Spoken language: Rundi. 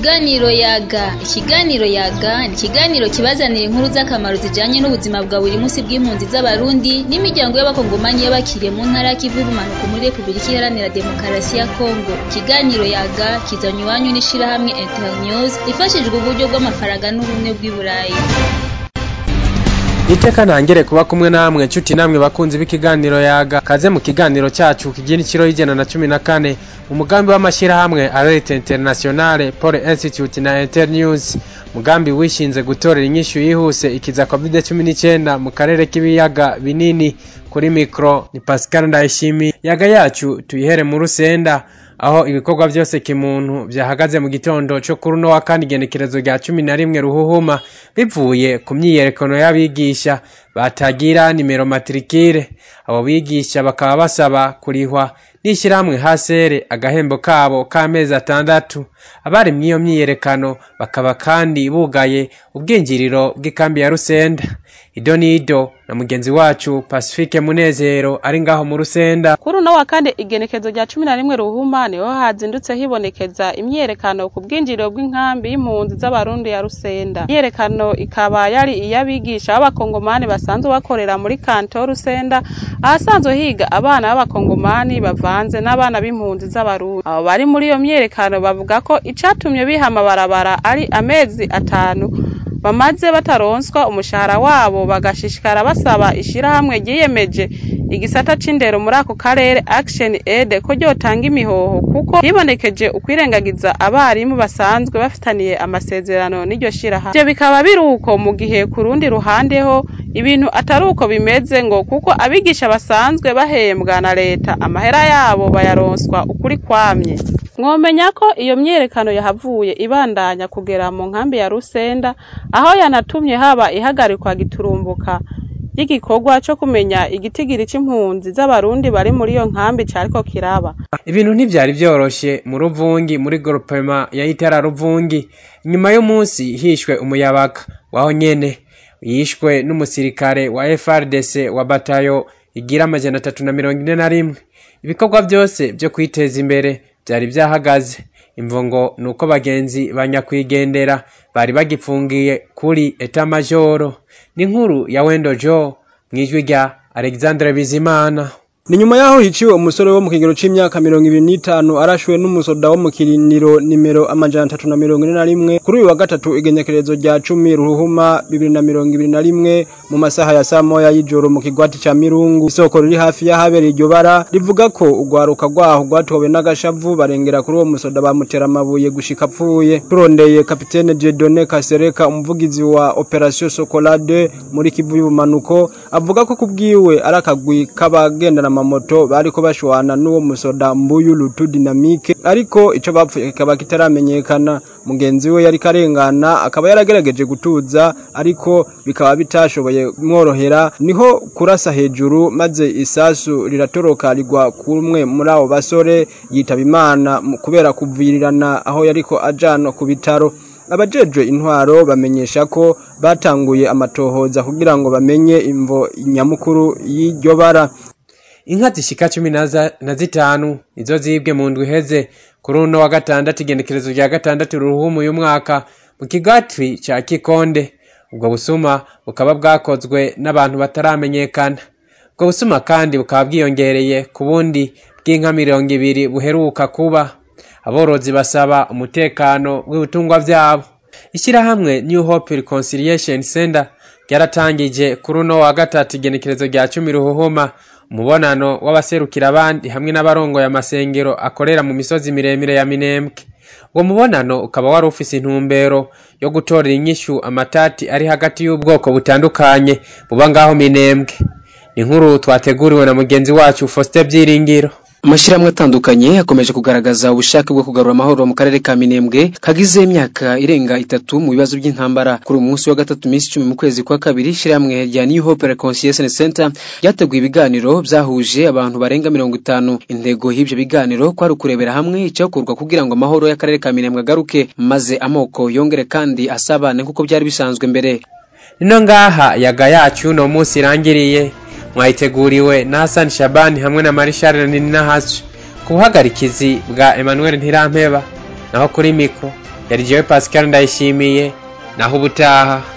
Ikiganiro Yaga ni ikiganiro kibazanira inkuru z'akamaro zijanye n'ubuzima bwa buri munsi bw'impunzi z'Abarundi n'imiryango y'abakongomani y'abakiriye mu ntara y'ikivu y'ubumanuko muri Republika Iharanira Demokarasi ya Kongo. Ikiganiro Yaga kizanywe iwanyu n'ishirahamwe Internews ifashijwe uburyo bw'amafaranga n'ubumwe bw'i Burayi. Iteka ntangere kuba kumwe namwe nshuti namwe bakunzi b'ikiganiro Yaga, kaze mu kiganiro cyacu kigira ikiro y'ijana na 14 mu mugambi w'amashirahamwe Alerte Internationale pour Institute na Internews, mugambi wishinze gutorera inyishu yihuse ikiza COVID-19 mu karere k'ibiyaga binini. Kuri mikro ni Pascal Ndayishimiye. Yaga yacu tuyihere mu Rusenda, aho ibikorwa byose kimuntu byahagaze mu gitondo cyo kuri no wa kandi genekerezo rya 11 ruhuhuma bivuye ku myiyerekano y'abigisha batagira nimero matricule. Abo bigisha bakaba basaba kurihwa n'ishyirahamwe hasere agahembo kabo k'amezi 6. Abari mwiyo myiyerekano bakaba kandi bugaye ubwinjiriro bw'ikambi ya Rusenda. Idonido na mugenzi wacu Pacifique Munezero ari ngaho mu Rusenda. Kuri no wa kandi igenekezo rya 11 ruhuma niho hazindutse hibonekeza imyerekano ku bwinjiriro bw'inkambi y'impunzi z'Abarundi ya Rusenda. Imyerekano ikaba yari iyabigisha b'abakongomani basanzwe bakorera muri kanto Rusenda, ahasanzwe higa abana b'abakongomani bavanze n'abana b'impunzi z'Abarundi. Abo bari muri iyo myerekano bavuga ko icatumye bihama barabara ari amezi 5 bamaze bataronswa umushahara wabo, bagashishikara basaba ishirahamwe giyemeje igisata c'indero muri ako karere Action Aid ko ryotanga imihoho, kuko hibonekeje ukwirengagiza abarimu basanzwe bafitaniye amasezerano n'iryo shirahamwe. Ivyo bikaba biruko mu gihe ku rundi ruhande ho ibintu ataruko bimeze, ngo kuko abigisha basanzwe bahembwa na leta amahera yabo bayaronswa ukuri kwamye. Mwomenya ko iyo myerekano yahavuye ibandanya kugera mu nkambi ya Rusenda, aho yanatumye haba ihagarikwa giturumbuka y'igikorwa cyo kumenya igitigiri c'impunzi z'Abarundi bari muri iyo nkambi cariko kiraba. Ibintu ntivyari vyoroshe mu Ruvungi, muri groupement ya Itara Ruvungi. Nyuma y'umunsi hishwe umuyabaga waho nyene yishwe n'umusirikare wa FRDC wa batayo igira 341. Ibikorwa byose byo kwiteza imbere byari byahagaze. Imvongo nuko bagenzi banyakwigendera bari bagifungiye kuri Etat Major. Ni nkuru ya Wendo Jo mwijwi rya Alexandre Bizimana. Ni nyuma yaho hiciwe umusore wo mu kigero c'imyaka 25 arashwe n'umusoda wo mu kirindiro nimero 341 kuri uyu wa gatatu igenekerezo rya 10 ruhuma 2021 mu masaha ya saa moya y'ijoro mu kigwati ca Mirungu. Isoko riri hafi y'ahabera iryo bara rivuga ko ugwaruka rwaho rwatowe n'agashavu barengera kuri uwo musoda bamutera amabuye gushika apfuye. Turondeye Kapitene Dieudonné Kasereka, umuvugizi wa Operation Sokolade muri Kivu y'ubumanuko, avuga ko kubwiwe arakagwi kabagendana amamoto bariko bashwana n'uwo musoda Mbuyu Lutu Dynamique, ariko ico bapfuye kikaba kitaramenyekana. Mugenzi we yari karengana akaba yaragerageje gutuza, ariko bikaba bitashoboye mworohera, niho kurasa hejuru maze isasu riratoroka rigwa kumwe muri abo basore yitaba Imana kubera kuvirirana aho yariko ajana ku bitaro. Abajejwe intwaro bamenyesha ko batanguye amatohoza kugira ngo bamenye imvo nyamukuru y'iryo bara. Inka zishika 15 izo zibwe mu ndwi heze kuri uno wa gatandatu igenekerezo rya 6 ruhumu uyu mwaka mu kigwati ca Kikonde. Ubwo busuma bukaba bwakozwe n'abantu bataramenyekana. Ubwo busuma kandi bukaba bwiyongereye ku bundi bw'inka 200 buheruka kuba. Aborozi basaba umutekano w'ibitungwa vyabo. Ishirahamwe New Hope Reconciliation Center ryaratangije kuri uno wa gatatu igenekerezo rya 10 ruhuhuma umubonano w'abaserukira abandi hamwe n'abarongo ya masengero akorera mu misozi miremire ya Minembwe. Uwo mubonano ukaba wari ufise intumbero yo gutorera inyishu amatati ari hagati y'ubwoko butandukanye buba ngaho Minembwe. Ni nkuru twateguriwe na mugenzi wacu Faustin Byiringiro. Amashiramwe atandukanye akomeje kugaragaza ubushake bwo kugarura amahoro mu karere ka Minembwe kagize imyaka irenga 3 mu bibazo by'intambara. Kuri umunsi wa gatatu minsi 10 mu kwezi kwa kabiri, shiramwe rya New Hope Reconciliation Center ryateguye ibiganiro byahuje abantu barenga 50. Intego y'ibyo biganiro kwari ukurebera hamwe icyakorwa kugira ngo amahoro y'akarere ka Minembwe agaruke maze amoko yongere kandi asabane kuko byari bisanzwe mbere. Nino ngaha Yaga yacu no munsi irangiriye. Mwayiteguriwe na Hassan Shabani hamwe na Marishal Ninahacu ku buhagarikizi bwa Emmanuel Ntirampeba, naho kuri mikro yari jewe Pascal Ndayishimiye naho ubutaha.